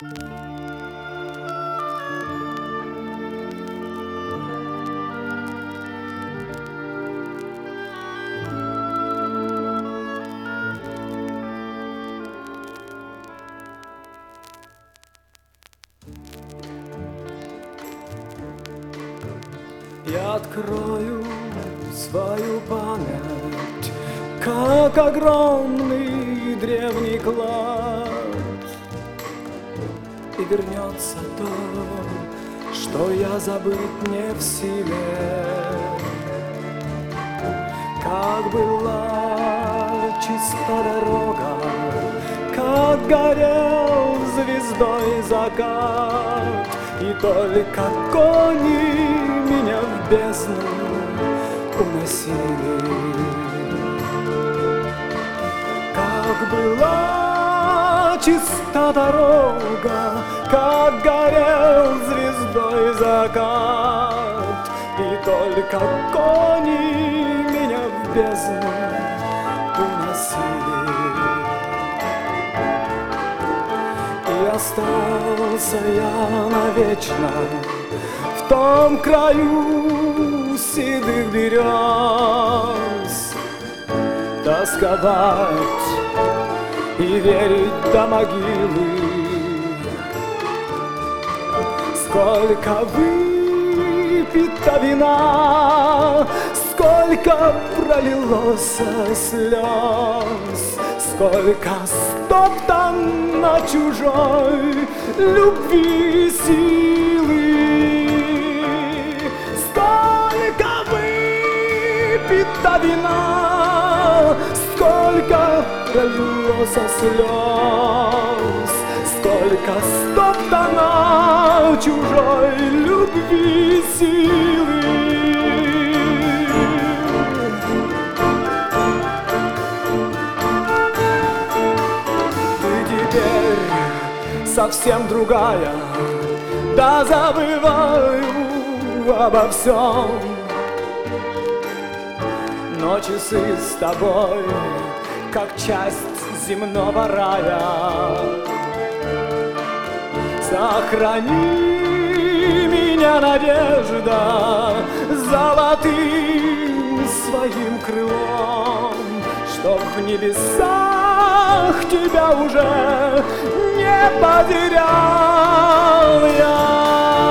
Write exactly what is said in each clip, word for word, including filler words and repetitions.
Я открою свою память, как огромный древний клад, и вернется то, что я забыть не в силе. Как была чиста дорога, как горел звездой закат, и только кони меня в бездну уносили. Как была чиста дорога, как горел звездой закат, и только кони меня в бездну уносили. И остался я навечно в том краю седых берез, тосковать и верить до могилы. Сколько выпито вина, сколько пролилось слез, сколько стоптано чужой любви силы. Сколько выпито вина, сколько пролилось слез, сколько стоптано чужой любви силы. Совсем другая, да забываю обо всем. Но часы с тобой, как часть земного рая. Сохрани меня, надежда, золотым своим крылом, чтоб в небесах тебя уже не потерял я.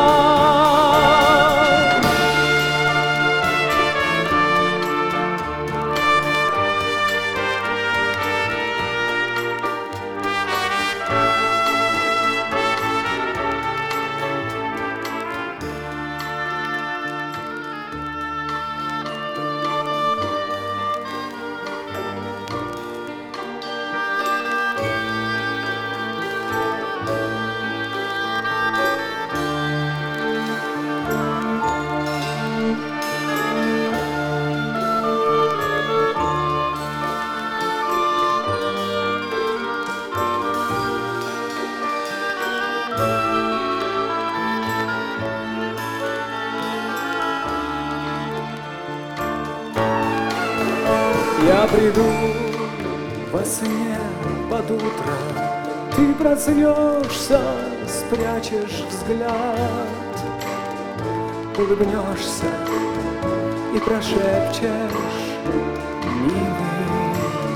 Я приду во сне под утро, ты проснешься, спрячешь взгляд, улыбнешься и прошепчешь, милый.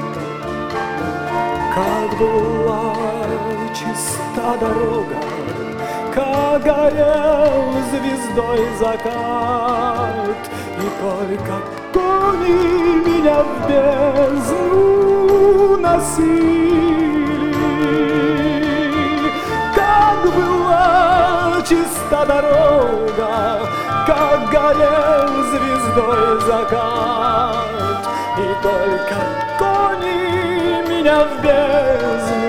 Как была чиста дорога, как горел звездой закат, и только кони меня в бездну носили. Как была чиста дорога, как горел звездой закат, и только кони меня в бездну